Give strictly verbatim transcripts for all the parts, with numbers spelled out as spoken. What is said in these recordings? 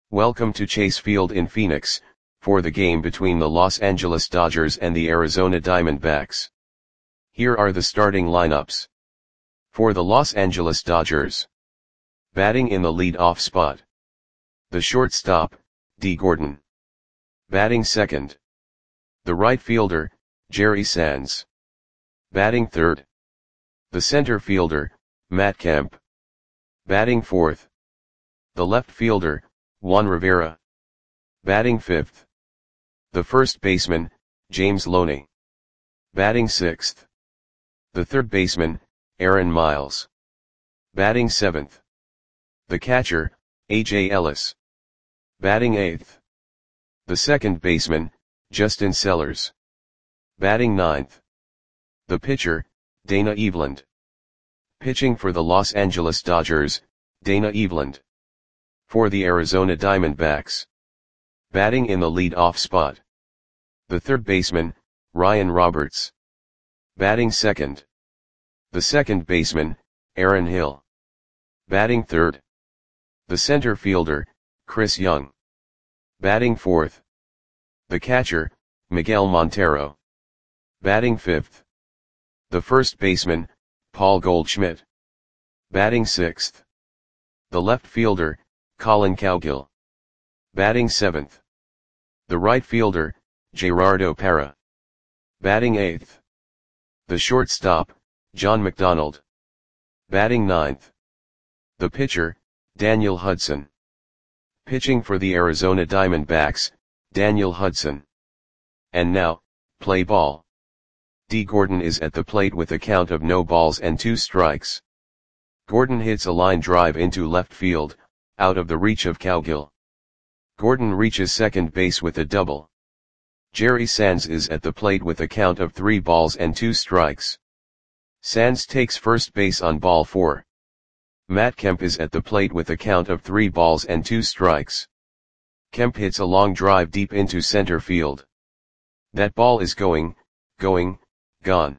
Welcome to Chase Field in Phoenix, for the game between the Los Angeles Dodgers and the Arizona Diamondbacks. Here are the starting lineups. For the Los Angeles Dodgers. Batting in the lead-off spot. The shortstop, Dee Gordon. Batting second. The right fielder, Jerry Sands. Batting third. The center fielder, Matt Kemp. Batting fourth. The left fielder, Juan Rivera. Batting fifth. The first baseman, James Loney. Batting sixth. The third baseman, Aaron Miles. Batting seventh. The catcher, A J Ellis. Batting eighth. The second baseman, Justin Sellers. Batting ninth. The pitcher, Dana Eveland. Pitching for the Los Angeles Dodgers, Dana Eveland. For the Arizona Diamondbacks. Batting in the lead-off spot. The third baseman, Ryan Roberts. Batting second. The second baseman, Aaron Hill. Batting third. The center fielder, Chris Young. Batting fourth. The catcher, Miguel Montero. Batting fifth. The first baseman, Paul Goldschmidt. Batting sixth. The left fielder, Colin Cowgill. Batting seventh. The right fielder, Gerardo Parra. Batting eighth. The shortstop, John McDonald. Batting ninth. The pitcher, Daniel Hudson. Pitching for the Arizona Diamondbacks, Daniel Hudson. And now, play ball. Dee Gordon is at the plate with a count of no balls and two strikes. Gordon hits a line drive into left field, out of the reach of Cowgill. Gordon reaches second base with a double. Jerry Sands is at the plate with a count of three balls and two strikes. Sands takes first base on ball four. Matt Kemp is at the plate with a count of three balls and two strikes. Kemp hits a long drive deep into center field. That ball is going, going, gone.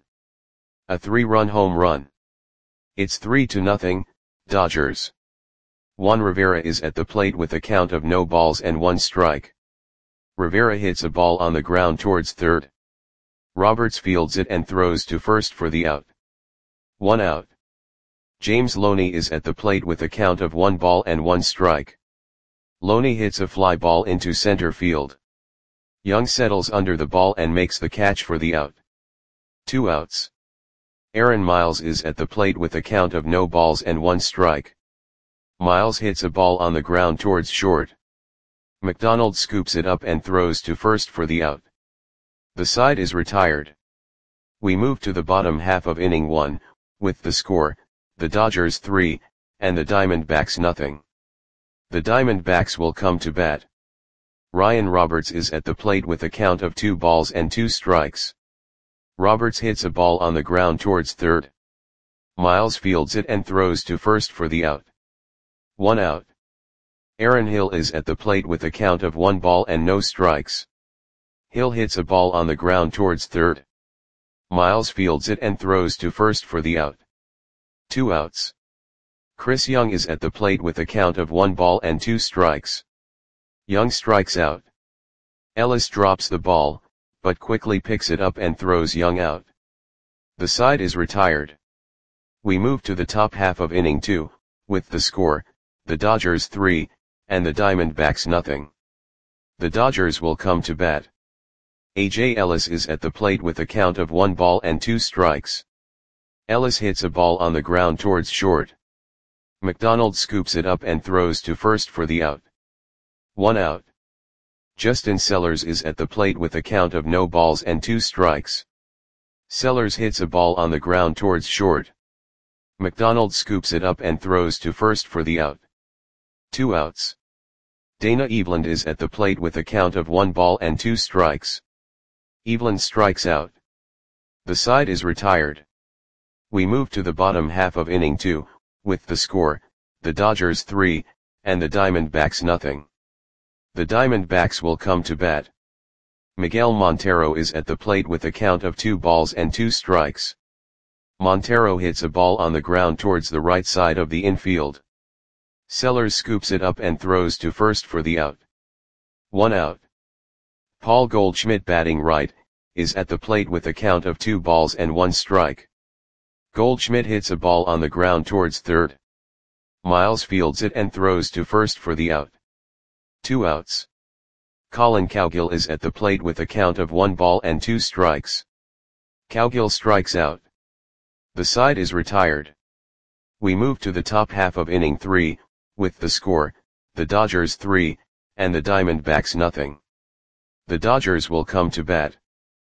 A three-run home run. It's three to nothing, Dodgers. Juan Rivera is at the plate with a count of no balls and one strike. Rivera hits a ball on the ground towards third. Roberts fields it and throws to first for the out. One out. James Loney is at the plate with a count of one ball and one strike. Loney hits a fly ball into center field. Young settles under the ball and makes the catch for the out. Two outs. Aaron Miles is at the plate with a count of no balls and one strike. Miles hits a ball on the ground towards short. McDonald scoops it up and throws to first for the out. The side is retired. We move to the bottom half of inning one, with the score, the Dodgers three, and the Diamondbacks nothing. The Diamondbacks will come to bat. Ryan Roberts is at the plate with a count of two balls and two strikes. Roberts hits a ball on the ground towards third. Miles fields it and throws to first for the out. One out. Aaron Hill is at the plate with a count of one ball and no strikes. Hill hits a ball on the ground towards third. Miles fields it and throws to first for the out. Two outs. Chris Young is at the plate with a count of one ball and two strikes. Young strikes out. Ellis drops the ball, but quickly picks it up and throws Young out. The side is retired. We move to the top half of inning two, with the score, the Dodgers three, and the Diamondbacks nothing. The Dodgers will come to bat. A J Ellis is at the plate with a count of one ball and two strikes. Ellis hits a ball on the ground towards short. McDonald scoops it up and throws to first for the out. One out. Justin Sellers is at the plate with a count of no balls and two strikes. Sellers hits a ball on the ground towards short. McDonald scoops it up and throws to first for the out. Two outs. Dana Eveland is at the plate with a count of one ball and two strikes. Eveland strikes out. The side is retired. We move to the bottom half of inning two, with the score, the Dodgers three, and the Diamondbacks nothing. The Diamondbacks will come to bat. Miguel Montero is at the plate with a count of two balls and two strikes. Montero hits a ball on the ground towards the right side of the infield. Sellers scoops it up and throws to first for the out. One out. Paul Goldschmidt, batting right, is at the plate with a count of two balls and one strike. Goldschmidt hits a ball on the ground towards third. Miles fields it and throws to first for the out. Two outs. Colin Cowgill is at the plate with a count of one ball and two strikes. Cowgill strikes out. The side is retired. We move to the top half of inning three, with the score, the Dodgers three, and the Diamondbacks nothing. The Dodgers will come to bat.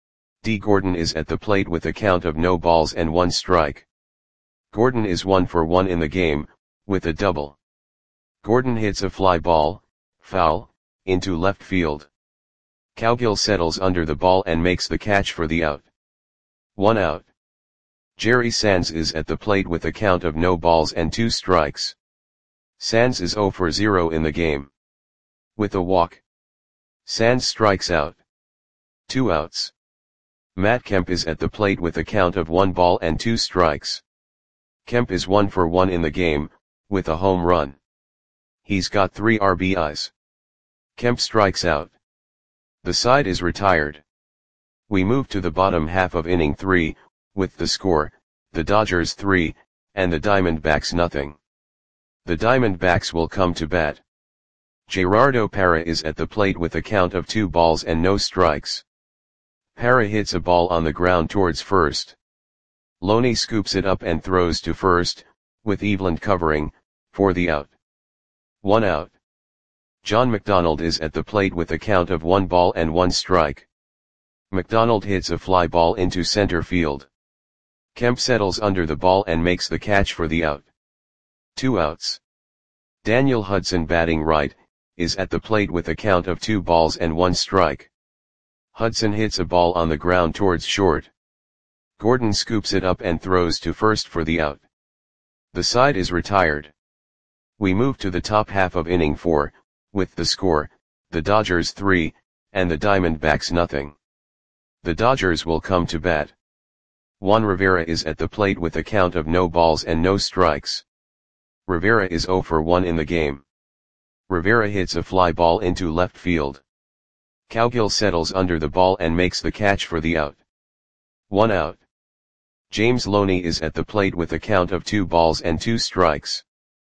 D. Gordon is at the plate with a count of no balls and one strike. Gordon is one for one in the game, with a double. Gordon hits a fly ball, foul, into left field. Cowgill settles under the ball and makes the catch for the out. One out. Jerry Sands is at the plate with a count of no balls and two strikes. Sands is zero for zero in the game. With a walk. Sands strikes out. Two outs. Matt Kemp is at the plate with a count of one ball and two strikes. Kemp is one for one in the game, with a home run. He's got three R B Is. Kemp strikes out. The side is retired. We move to the bottom half of inning three, with the score, the Dodgers three, and the Diamondbacks nothing. The Diamondbacks will come to bat. Gerardo Parra is at the plate with a count of two balls and no strikes. Parra hits a ball on the ground towards first. Loney scoops it up and throws to first, with Eveland covering, for the out. One out. John McDonald is at the plate with a count of one ball and one strike. McDonald hits a fly ball into center field. Kemp settles under the ball and makes the catch for the out. Two outs. Daniel Hudson, batting right, is at the plate with a count of two balls and one strike. Hudson hits a ball on the ground towards short. Gordon scoops it up and throws to first for the out. The side is retired. We move to the top half of inning four, with the score, the Dodgers three, and the Diamondbacks nothing. The Dodgers will come to bat. Juan Rivera is at the plate with a count of no balls and no strikes. Rivera is zero for one in the game. Rivera hits a fly ball into left field. Cowgill settles under the ball and makes the catch for the out. One out. James Loney is at the plate with a count of two balls and two strikes.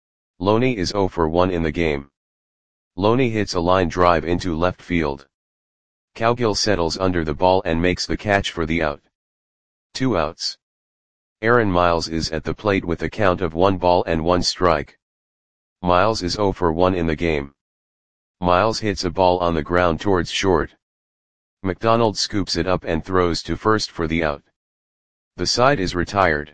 Loney is zero for one in the game. Loney hits a line drive into left field. Cowgill settles under the ball and makes the catch for the out. Two outs. Aaron Miles is at the plate with a count of one ball and one strike. Miles is zero for one in the game. Miles hits a ball on the ground towards short. McDonald scoops it up and throws to first for the out. The side is retired.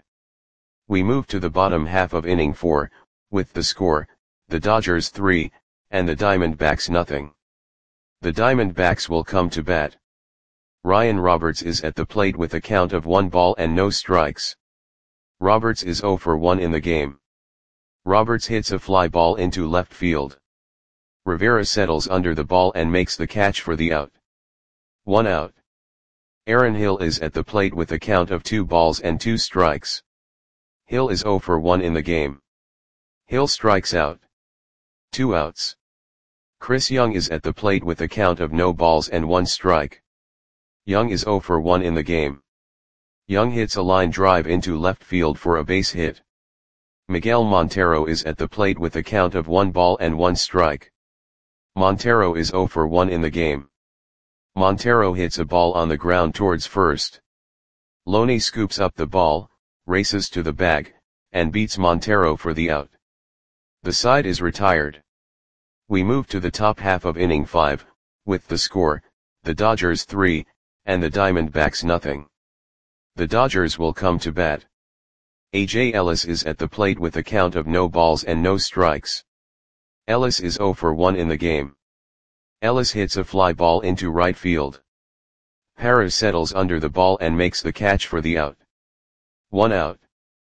We move to the bottom half of inning four, with the score, the Dodgers three, and the Diamondbacks nothing. The Diamondbacks will come to bat. Ryan Roberts is at the plate with a count of one ball and no strikes. Roberts is zero for one in the game. Roberts hits a fly ball into left field. Rivera settles under the ball and makes the catch for the out. One out. Aaron Hill is at the plate with a count of two balls and two strikes. Hill is zero for one in the game. Hill strikes out. Two outs. Chris Young is at the plate with a count of no balls and one strike. Young is zero for one in the game. Young hits a line drive into left field for a base hit. Miguel Montero is at the plate with a count of one ball and one strike. Montero is zero for one in the game. Montero hits a ball on the ground towards first. Loney scoops up the ball, races to the bag, and beats Montero for the out. The side is retired. We move to the top half of inning five, with the score, the Dodgers three, and the Diamondbacks nothing. The Dodgers will come to bat. A J Ellis is at the plate with a count of no balls and no strikes. Ellis is zero for one in the game. Ellis hits a fly ball into right field. Parra settles under the ball and makes the catch for the out. One out.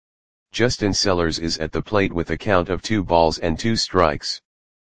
Justin Sellers is at the plate with a count of two balls and two strikes.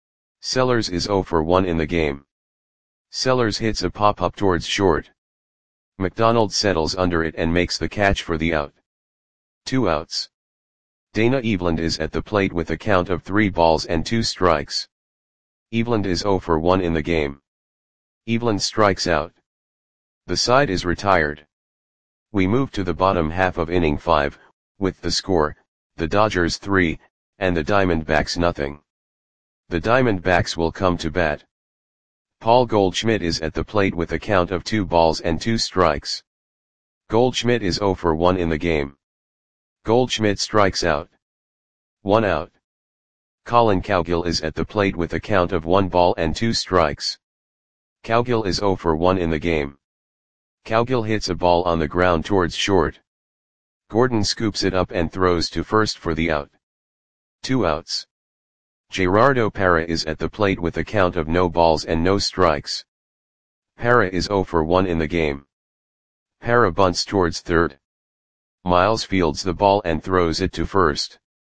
Sellers is zero for one in the game. Sellers hits a pop-up towards short. McDonald settles under it and makes the catch for the out. Two outs. Dana Eveland is at the plate with a count of three balls and two strikes. Eveland is zero for one in the game. Eveland strikes out. The side is retired. We move to the bottom half of inning five, with the score, the Dodgers three, and the Diamondbacks nothing. The Diamondbacks will come to bat. Paul Goldschmidt is at the plate with a count of two balls and two strikes. Goldschmidt is zero for one in the game. Goldschmidt strikes out. One out. Colin Cowgill is at the plate with a count of one ball and two strikes. Cowgill is zero for one in the game. Cowgill hits a ball on the ground towards short. Gordon scoops it up and throws to first for the out. Two outs. Gerardo Parra is at the plate with a count of no balls and no strikes. Parra is zero for one in the game. Parra bunts towards third. Miles fields the ball and throws it to first.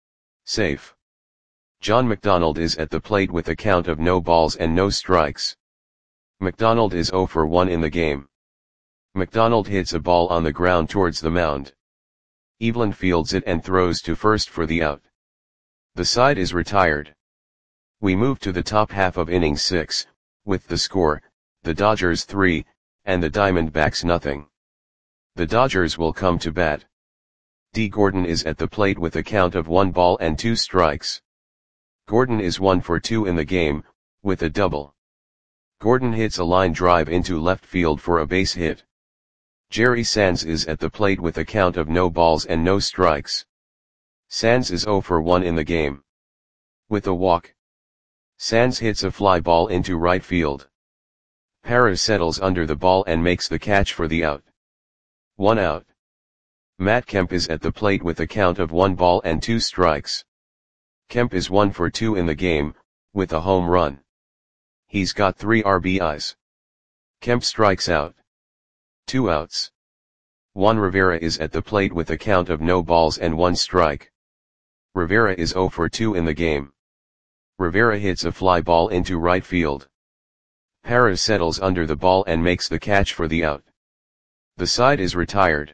Safe. John McDonald is at the plate with a count of no balls and no strikes. McDonald is zero for one in the game. McDonald hits a ball on the ground towards the mound. Eveland fields it and throws to first for the out. The side is retired. We move to the top half of inning six, with the score, the Dodgers three, and the Diamondbacks nothing. The Dodgers will come to bat. D. Gordon is at the plate with a count of one ball and two strikes. Gordon is one for two in the game, with a double. Gordon hits a line drive into left field for a base hit. Jerry Sands is at the plate with a count of no balls and no strikes. Sands is zero for one in the game. With a walk. Sands hits a fly ball into right field. Parra settles under the ball and makes the catch for the out. One out. Matt Kemp is at the plate with a count of one ball and two strikes. Kemp is one for two in the game, with a home run. He's got three R B Is. Kemp strikes out. Two outs. Juan Rivera is at the plate with a count of no balls and one strike. Rivera is zero for two in the game. Rivera hits a fly ball into right field. Parra settles under the ball and makes the catch for the out. The side is retired.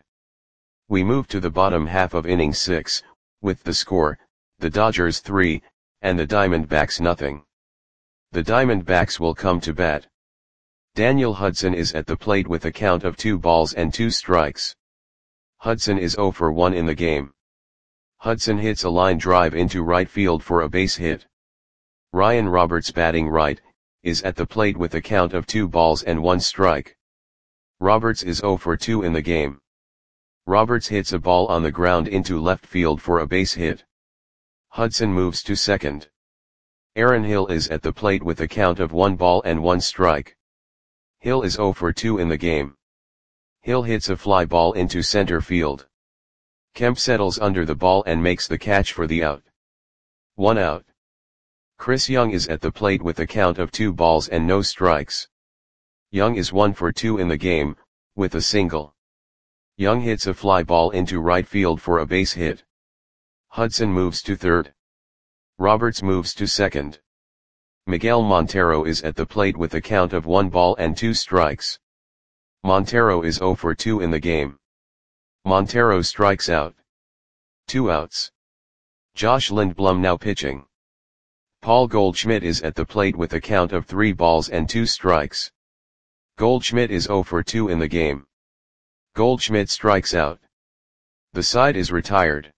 We move to the bottom half of inning six, with the score, the Dodgers three, and the Diamondbacks nothing. The Diamondbacks will come to bat. Daniel Hudson is at the plate with a count of two balls and two strikes. Hudson is zero for one in the game. Hudson hits a line drive into right field for a base hit. Ryan Roberts, batting right, is at the plate with a count of two balls and one strike. Roberts is zero for two in the game. Roberts hits a ball on the ground into left field for a base hit. Hudson moves to second. Aaron Hill is at the plate with a count of one ball and one strike. Hill is zero for two in the game. Hill hits a fly ball into center field. Kemp settles under the ball and makes the catch for the out. One out. Chris Young is at the plate with a count of two balls and no strikes. Young is one for two in the game, with a single. Young hits a fly ball into right field for a base hit. Hudson moves to third. Roberts moves to second. Miguel Montero is at the plate with a count of one ball and two strikes. Montero is zero for two in the game. Montero strikes out. Two outs. Josh Lindblom now pitching. Paul Goldschmidt is at the plate with a count of three balls and two strikes. Goldschmidt is zero for two in the game. Goldschmidt strikes out. The side is retired.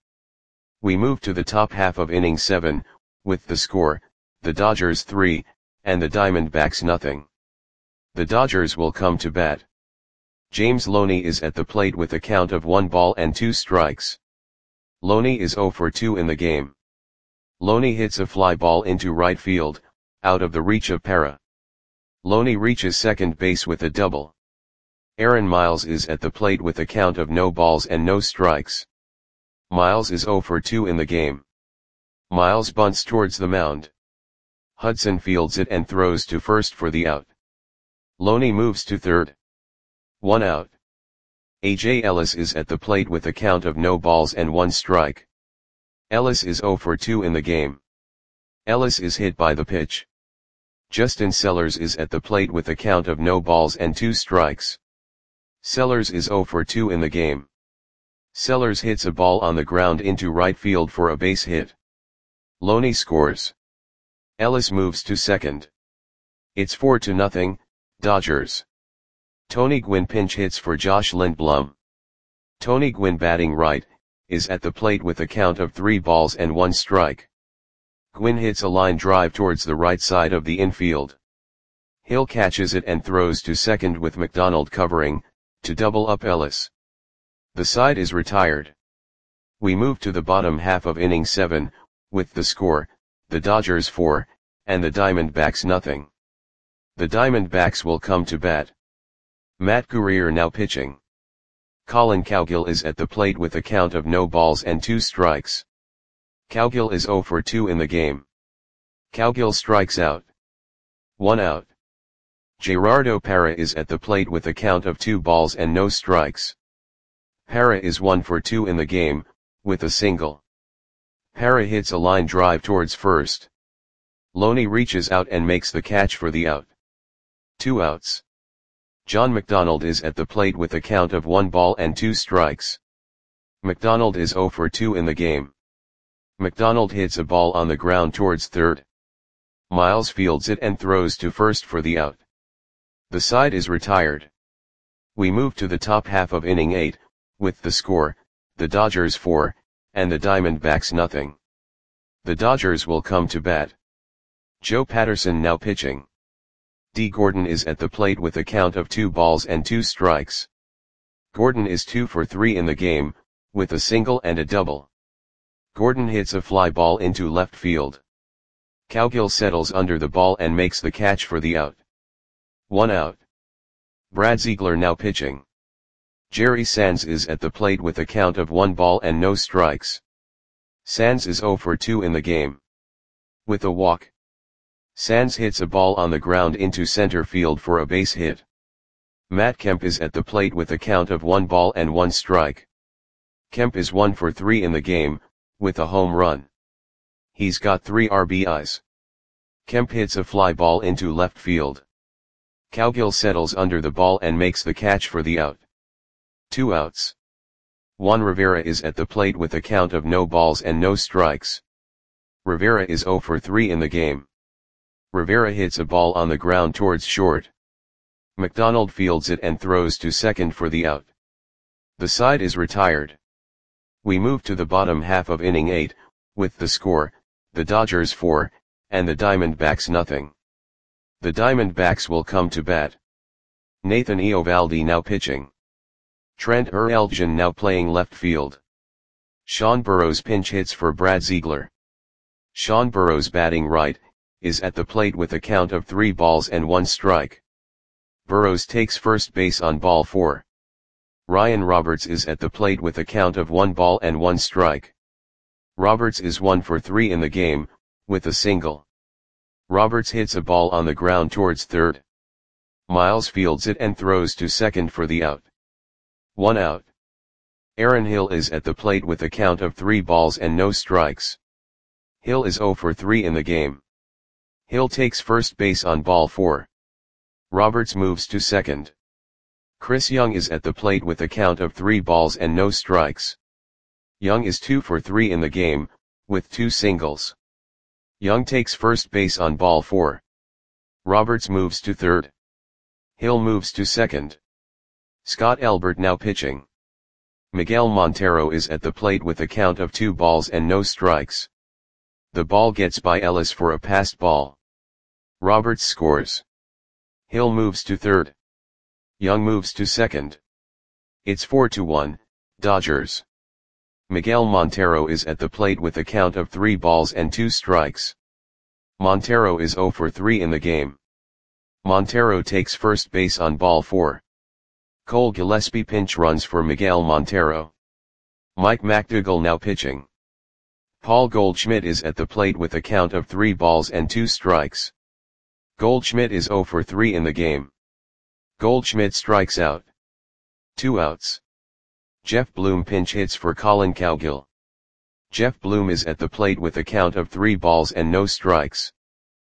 We move to the top half of inning seven, with the score, the Dodgers three, and the Diamondbacks nothing. The Dodgers will come to bat. James Loney is at the plate with a count of one ball and two strikes. Loney is zero for two in the game. Loney hits a fly ball into right field, out of the reach of Parra. Loney reaches second base with a double. Aaron Miles is at the plate with a count of no balls and no strikes. Miles is zero for two in the game. Miles bunts towards the mound. Hudson fields it and throws to first for the out. Loney moves to third. One out. A J Ellis is at the plate with a count of no balls and one strike. Ellis is zero for two in the game. Ellis is hit by the pitch. Justin Sellers is at the plate with a count of no balls and two strikes. Sellers is zero for two in the game. Sellers hits a ball on the ground into right field for a base hit. Loney scores. Ellis moves to second. It's four to nothing, Dodgers. Tony Gwynn pinch hits for Josh Lindblom. Tony Gwynn, batting right, is at the plate with a count of three balls and one strike. Gwynn hits a line drive towards the right side of the infield. Hill catches it and throws to second with McDonald covering, to double up Ellis. The side is retired. We move to the bottom half of inning seven, with the score, the Dodgers four, and the Diamondbacks nothing. The Diamondbacks will come to bat. Matt Guerrier now pitching. Colin Cowgill is at the plate with a count of no balls and two strikes. Cowgill is oh for two in the game. Cowgill strikes out. One out. Gerardo Parra is at the plate with a count of two balls and no strikes. Parra is one for two in the game, with a single. Parra hits a line drive towards first. Loney reaches out and makes the catch for the out. Two outs. John McDonald is at the plate with a count of one ball and two strikes. McDonald is oh for two in the game. McDonald hits a ball on the ground towards third. Miles fields it and throws to first for the out. The side is retired. We move to the top half of inning eight, with the score, the Dodgers four, and the Diamondbacks nothing. The Dodgers will come to bat. Joe Patterson now pitching. D. Gordon is at the plate with a count of two balls and two strikes. Gordon is two for three in the game, with a single and a double. Gordon hits a fly ball into left field. Cowgill settles under the ball and makes the catch for the out. One out. Brad Ziegler now pitching. Jerry Sands is at the plate with a count of one ball and no strikes. Sands is oh for two in the game. With a walk. Sands hits a ball on the ground into center field for a base hit. Matt Kemp is at the plate with a count of one ball and one strike. Kemp is one for three in the game, with a home run. He's got three R B Is. Kemp hits a fly ball into left field. Cowgill settles under the ball and makes the catch for the out. Two outs. Juan Rivera is at the plate with a count of no balls and no strikes. Rivera is oh for three in the game. Rivera hits a ball on the ground towards short. McDonald fields it and throws to second for the out. The side is retired. We move to the bottom half of inning eight, with the score, the Dodgers four, and the Diamondbacks nothing. The Diamondbacks will come to bat. Nathan Eovaldi now pitching. Trent Ereljan now playing left field. Sean Burrows pinch hits for Brad Ziegler. Sean Burrows, batting right, is at the plate with a count of three balls and one strike. Burrows takes first base on ball four. Ryan Roberts is at the plate with a count of one ball and one strike. Roberts is one for three in the game, with a single. Roberts hits a ball on the ground towards third. Miles fields it and throws to second for the out. One out. Aaron Hill is at the plate with a count of three balls and no strikes. Hill is oh for three in the game. Hill takes first base on ball four. Roberts moves to second. Chris Young is at the plate with a count of three balls and no strikes. Young is two for three in the game, with two singles. Young takes first base on ball four. Roberts moves to third. Hill moves to second. Scott Elbert now pitching. Miguel Montero is at the plate with a count of two balls and no strikes. The ball gets by Ellis for a passed ball. Roberts scores. Hill moves to third. Young moves to second. It's four to one, Dodgers. Miguel Montero is at the plate with a count of three balls and two strikes. Montero is oh for three in the game. Montero takes first base on ball four. Cole Gillespie pinch runs for Miguel Montero. Mike McDougall now pitching. Paul Goldschmidt is at the plate with a count of three balls and two strikes. Goldschmidt is oh for three in the game. Goldschmidt strikes out. Two outs. Jeff Bloom pinch hits for Colin Cowgill. Jeff Bloom is at the plate with a count of three balls and no strikes.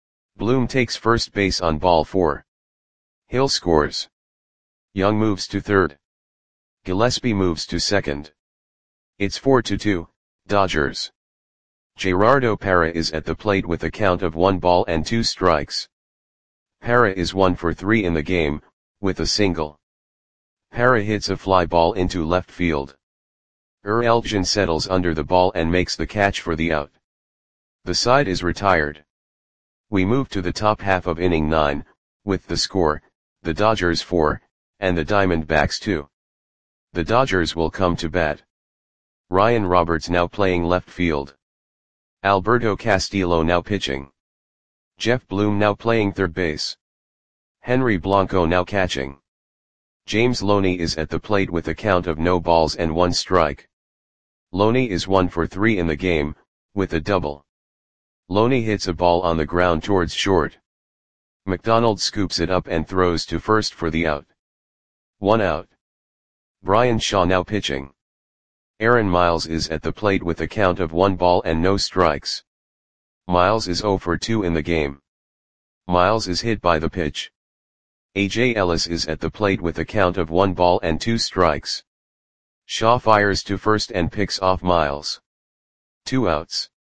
Bloom takes first base on ball four. Hill scores. Young moves to third. Gillespie moves to second. It's four to two, Dodgers. Gerardo Parra is at the plate with a count of one ball and two strikes. Parra is one for three in the game, with a single. Parra hits a fly ball into left field. Er Elgin settles under the ball and makes the catch for the out. The side is retired. We move to the top half of inning nine, with the score, the Dodgers four, and the Diamondbacks two. The Dodgers will come to bat. Ryan Roberts now playing left field. Alberto Castillo now pitching. Jeff Bloom now playing third base. Henry Blanco now catching. James Loney is at the plate with a count of no balls and one strike. Loney is one for three in the game, with a double. Loney hits a ball on the ground towards short. McDonald scoops it up and throws to first for the out. One out. Bryan Shaw now pitching. Aaron Miles is at the plate with a count of one ball and no strikes. Miles is zero for two in the game. Miles is hit by the pitch. A J Ellis is at the plate with a count of one ball and two strikes. Shaw fires to first and picks off Miles. Two outs.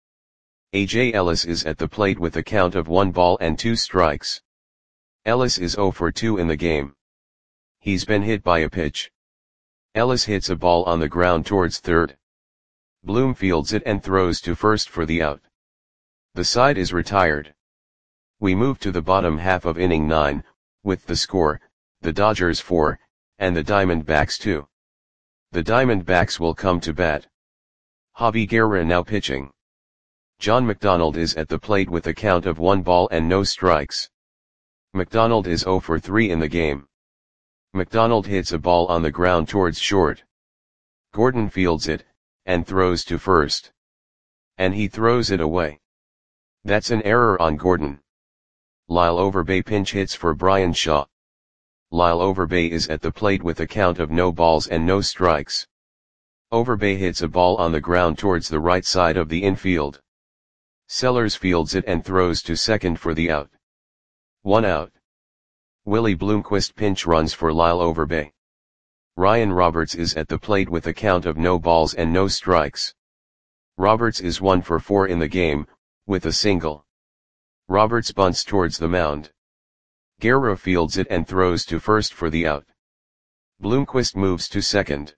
A J Ellis is at the plate with a count of one ball and two strikes. Ellis is zero for two in the game. He's been hit by a pitch. Ellis hits a ball on the ground towards third. Bloom fields it and throws to first for the out. The side is retired. We move to the bottom half of inning nine, with the score, the Dodgers four, and the Diamondbacks two. The Diamondbacks will come to bat. Javi Guerra now pitching. John McDonald is at the plate with a count of one ball and no strikes. McDonald is zero for three in the game. McDonald hits a ball on the ground towards short. Gordon fields it, and throws to first. And he throws it away. That's an error on Gordon. Lyle Overbay pinch hits for Bryan Shaw. Lyle Overbay is at the plate with a count of no balls and no strikes. Overbay hits a ball on the ground towards the right side of the infield. Sellers fields it and throws to second for the out. One out. Willie Bloomquist pinch runs for Lyle Overbay. Ryan Roberts is at the plate with a count of no balls and no strikes. Roberts is one for four in the game, with a single. Roberts bunts towards the mound. Guerra fields it and throws to first for the out. Bloomquist moves to second.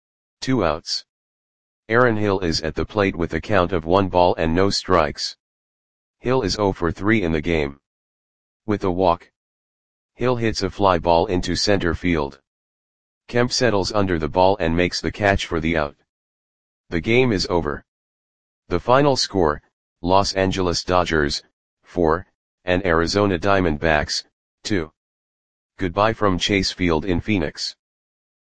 Two outs. Aaron Hill is at the plate with a count of one ball and no strikes. Hill is zero for three in the game. With a walk. Hill hits a fly ball into center field. Kemp settles under the ball and makes the catch for the out. The game is over. The final score, Los Angeles Dodgers, four, and Arizona Diamondbacks, two. Goodbye from Chase Field in Phoenix.